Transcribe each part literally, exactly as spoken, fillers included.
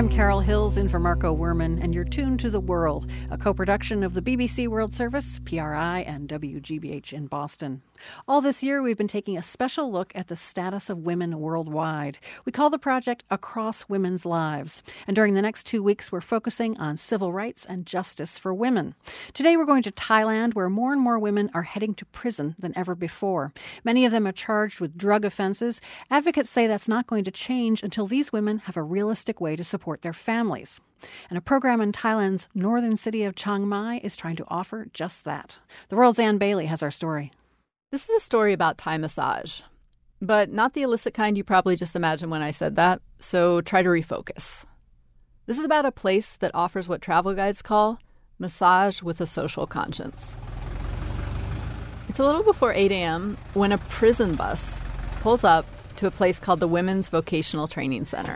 I'm Carol Hills in for Marco Werman, and you're tuned to The World, a co-production of the B B C World Service, P R I, and W G B H in Boston. All this year, we've been taking a special look at the status of women worldwide. We call the project Across Women's Lives. And during the next two weeks, we're focusing on civil rights and justice for women. Today, we're going to Thailand, where more and more women are heading to prison than ever before. Many of them are charged with drug offenses. Advocates say that's not going to change until these women have a realistic way to support their families. And a program in Thailand's northern city of Chiang Mai is trying to offer just that. The World's Ann Bailey has our story. This is a story about Thai massage, but not the illicit kind you probably just imagined when I said that, so try to refocus. This is about a place that offers what travel guides call massage with a social conscience. It's a little before eight a.m. when a prison bus pulls up to a place called the Women's Vocational Training Center.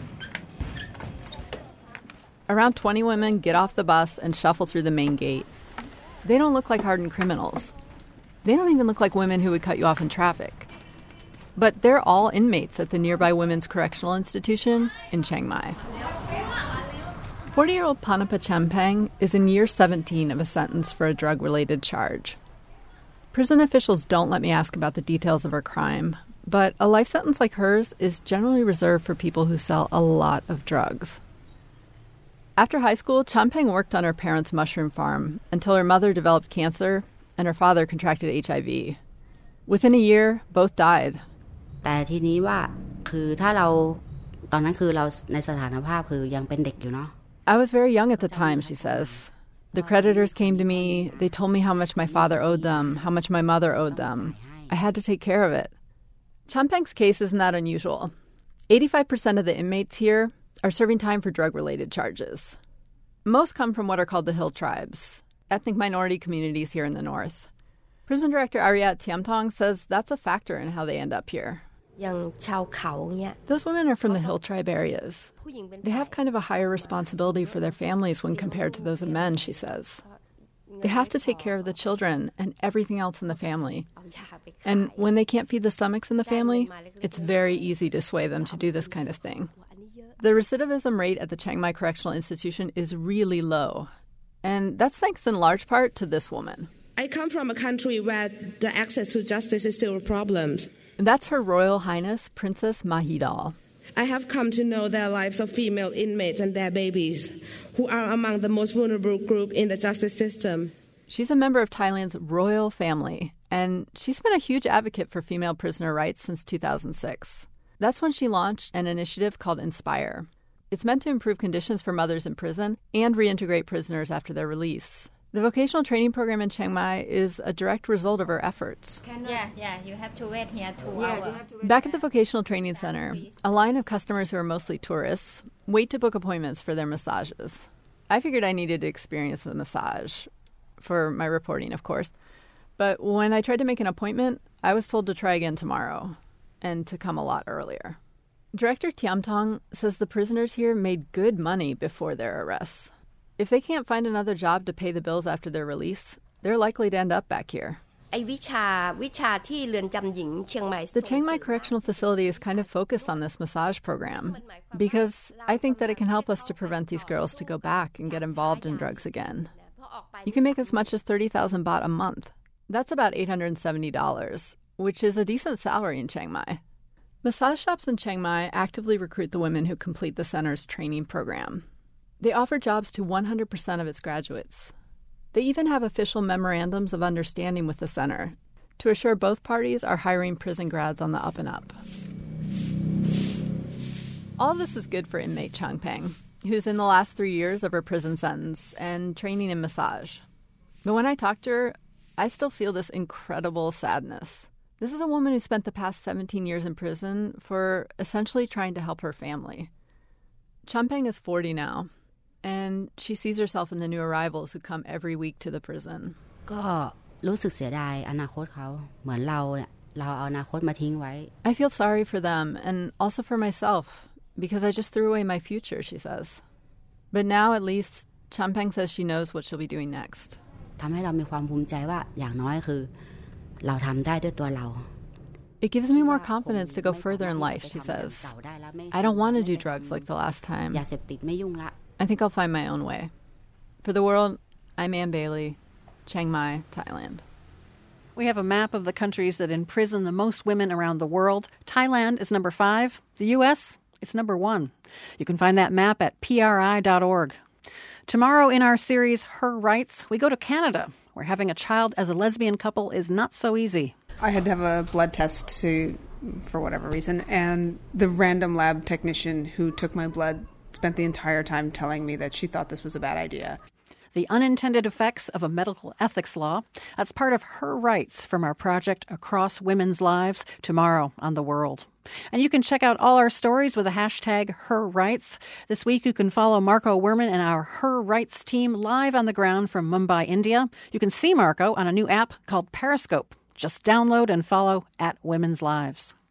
Around twenty women get off the bus and shuffle through the main gate. They don't look like hardened criminals. They don't even look like women who would cut you off in traffic. But they're all inmates at the nearby Women's Correctional Institution in Chiang Mai. forty-year-old Panapa Champang is in year seventeen of a sentence for a drug-related charge. Prison officials don't let me ask about the details of her crime, but a life sentence like hers is generally reserved for people who sell a lot of drugs. After high school, Champang worked on her parents' mushroom farm until her mother developed cancer and her father contracted H I V. Within a year, both died. I was very young at the time, she says. The creditors came to me. They told me how much my father owed them, how much my mother owed them. I had to take care of it. Champang's case isn't that unusual. eighty-five percent of the inmates here are serving time for drug-related charges. Most come from what are called the Hill Tribes, ethnic minority communities here in the north. Prison director Ariat Tiamtong says that's a factor in how they end up here. Those women are from the Hill Tribe areas. They have kind of a higher responsibility for their families when compared to those of men, she says. They have to take care of the children and everything else in the family. And when they can't feed the stomachs in the family, it's very easy to sway them to do this kind of thing. The recidivism rate at the Chiang Mai Correctional Institution is really low. And that's thanks in large part to this woman. I come from a country where the access to justice is still a problem. That's Her Royal Highness Princess Mahidol. I have come to know the lives of female inmates and their babies, who are among the most vulnerable group in the justice system. She's a member of Thailand's royal family, and she's been a huge advocate for female prisoner rights since two thousand six. That's when she launched an initiative called Inspire. It's meant to improve conditions for mothers in prison and reintegrate prisoners after their release. The vocational training program in Chiang Mai is a direct result of her efforts. Yeah, yeah, you have to wait here two yeah, hours. Back at the vocational training center, a line of customers who are mostly tourists wait to book appointments for their massages. I figured I needed to experience a massage, for my reporting, of course. But when I tried to make an appointment, I was told to try again tomorrow and to come a lot earlier. Director Tiamtong says the prisoners here made good money before their arrests. If they can't find another job to pay the bills after their release, they're likely to end up back here. The Chiang Mai Correctional Facility is kind of focused on this massage program because I think that it can help us to prevent these girls to go back and get involved in drugs again. You can make as much as thirty thousand baht a month. That's about eight hundred seventy dollars, which is a decent salary in Chiang Mai. Massage shops in Chiang Mai actively recruit the women who complete the center's training program. They offer jobs to one hundred percent of its graduates. They even have official memorandums of understanding with the center to assure both parties are hiring prison grads on the up and up. All of this is good for inmate Champang, who's in the last three years of her prison sentence and training in massage. But when I talk to her, I still feel this incredible sadness. This is a woman who spent the past seventeen years in prison for essentially trying to help her family. Champang is forty now, and she sees herself in the new arrivals who come every week to the prison. I feel sorry for them and also for myself because I just threw away my future, she says. But now, at least, Champang says she knows what she'll be doing next. It It gives me more confidence to go further in life, she says. I don't want to do drugs like the last time. I think I'll find my own way. For the world, I'm Ann Bailey, Chiang Mai, Thailand. We have a map of the countries that imprison the most women around the world. Thailand is number five. The U S, it's number one. You can find that map at P R I dot org. Tomorrow in our series, Her Rights, we go to Canada, where having a child as a lesbian couple is not so easy. I had to have a blood test to, for whatever reason, and the random lab technician who took my blood spent the entire time telling me that she thought this was a bad idea. The unintended effects of a medical ethics law. That's part of Her Rights from our project Across Women's Lives, tomorrow on The World. And you can check out all our stories with the hashtag Her Rights. This week you can follow Marco Werman and our Her Rights team live on the ground from Mumbai, India. You can see Marco on a new app called Periscope. Just download and follow at Women's Lives.